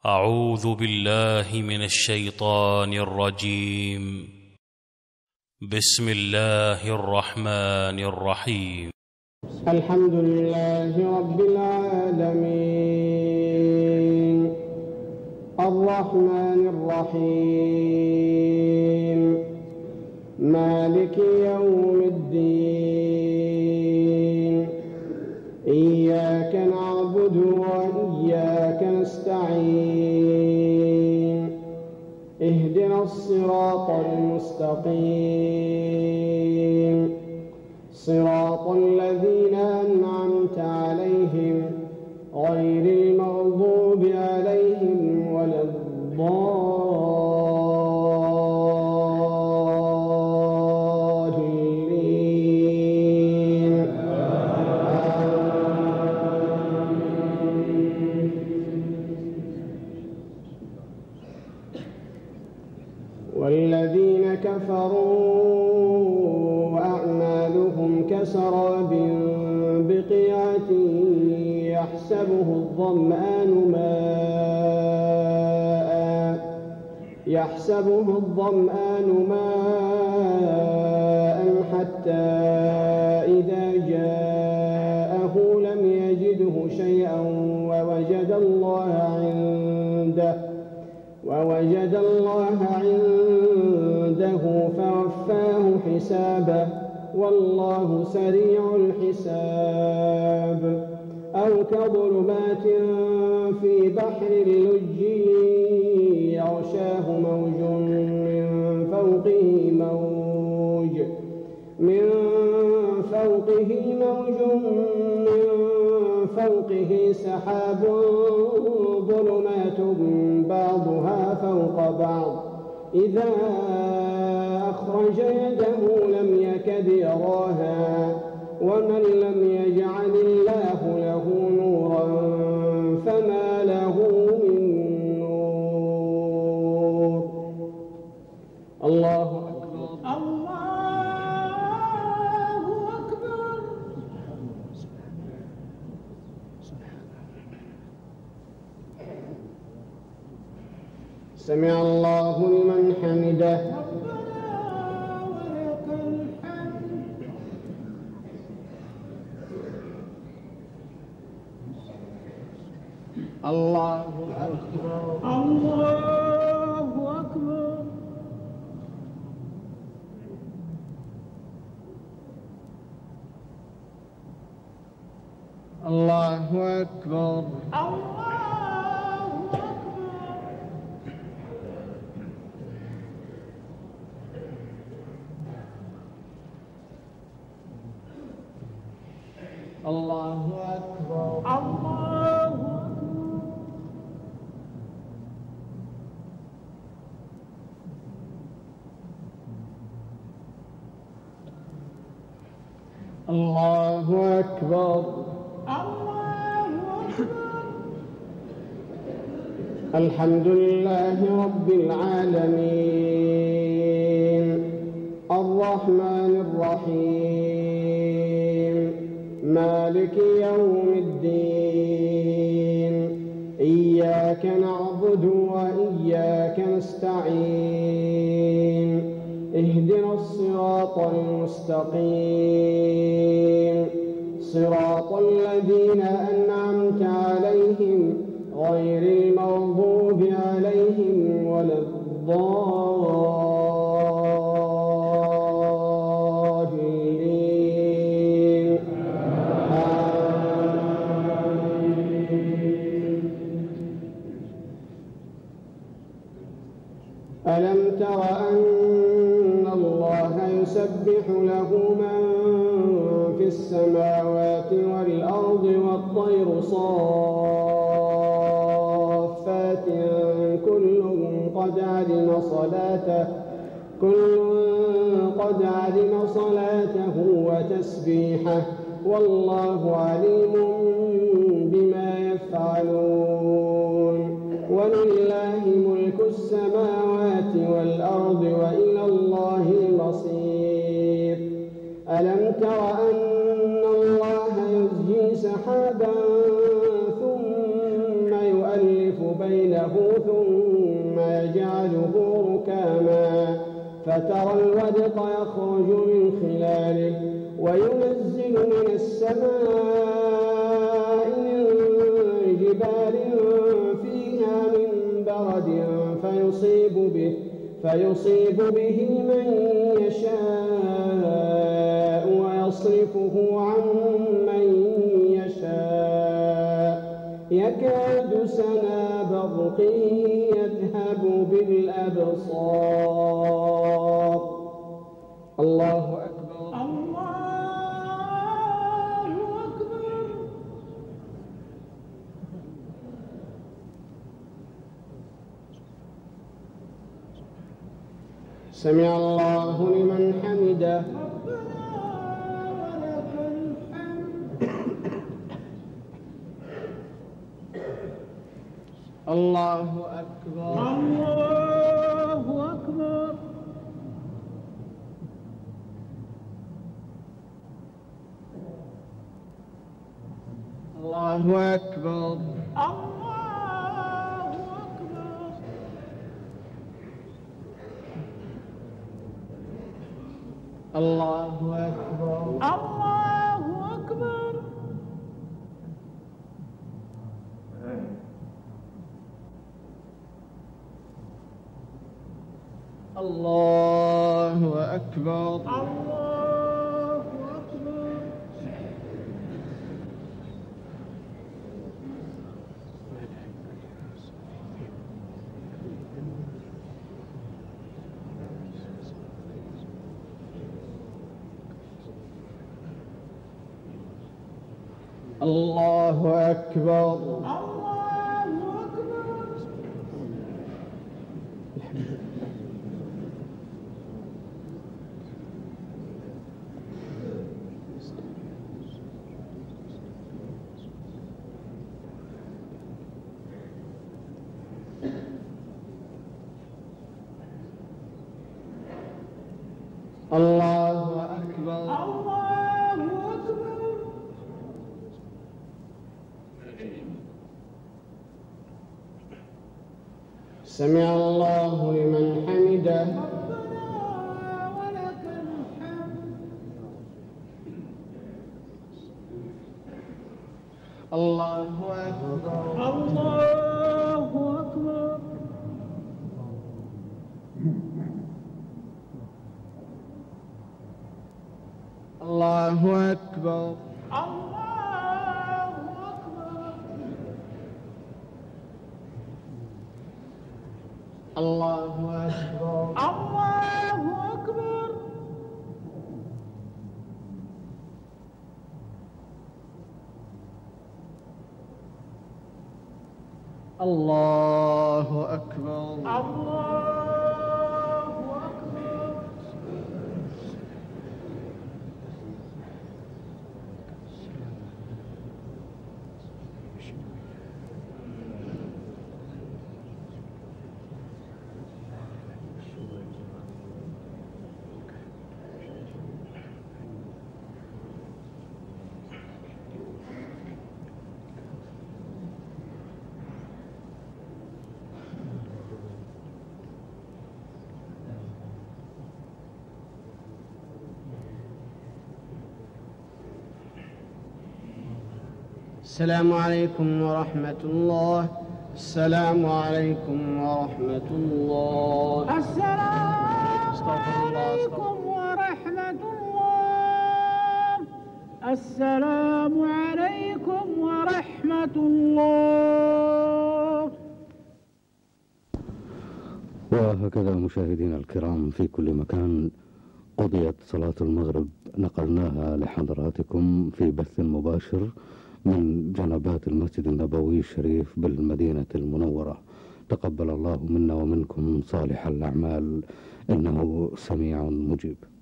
أعوذ بالله من الشيطان الرجيم. بسم الله الرحمن الرحيم. الحمد لله رب العالمين الرحمن الرحيم مالك يوم الدين إياك نعبد وإياك نستعين اهدنا الصراط المستقيم صراط الذين أنعمت عليهم غير المغضوب عليهم ولا الضالين. والذين كفروا أعمالهم كسراب بقيعة يحسبه الظمآن ماء حتى إذا جاءه لم يجده شيئا ووجد الله عنده فوفاه حسابه والله سريع الحساب. أو كظلمات في بحر اللج يغشاه موج من فوقه سحاب ظلمات بعضها فوق بعض إذا أخرج يده لم يكد يراها ومن لم يجعل الله له نورا فما له من نور. الله أكبر. الله أكبر. سمع الله لمن حمده. الله أكبر. الله أكبر. الله أكبر. الله أكبر. الله أكبر. الحمد لله رب العالمين الرحمن الرحيم مالك يوم الدين إياك نعبد وإياك نستعين اهدنا الصراط المستقيم صراط الذين أنعمت عليهم غير المغضوب عليهم ولا الضالين. ألم تر أن الله يسبح له من في السماوات والأرض والطير صافات كل قد علم صلاته وتسبيحه والله عليم بما يفعلون. ولله ملك السماوات والأرض وإلى الله المصير. ألم تر أن الله يزجي سحابا ثم يؤلف بينه يصطفيه ثم يجعله ركاما فترى الودق يخرج من خلاله وينزل من السماء من جبال فيها من برد فيصيب به من يشاء ويصرفه عن من يشاء يكاد سنا برقه يذهب بالأبصار. الله أكبر. الله أكبر. سمع الله لمن حمده. الله أكبر. الله أكبر. الله أكبر. الله أكبر. الله أكبر. الله أكبر. الله أكبر. الله أكبر. الله أكبر. الله أكبر. سمع الله لمن حمده. ولك الحمد. الله أكبر. الله أكبر. الله أكبر. الله أكبر. الله أكبر. الله أكبر. الله أكبر. الله أكبر. السلام عليكم ورحمة الله. السلام عليكم ورحمة الله. السلام عليكم ورحمة الله. السلام عليكم ورحمة الله. وهكذا مشاهدينا الكرام في كل مكان قضيت صلاة المغرب، نقلناها لحضراتكم في بث مباشر من جنبات المسجد النبوي الشريف بالمدينة المنورة. تقبل الله منا ومنكم صالح الأعمال، إنه سميع مجيب.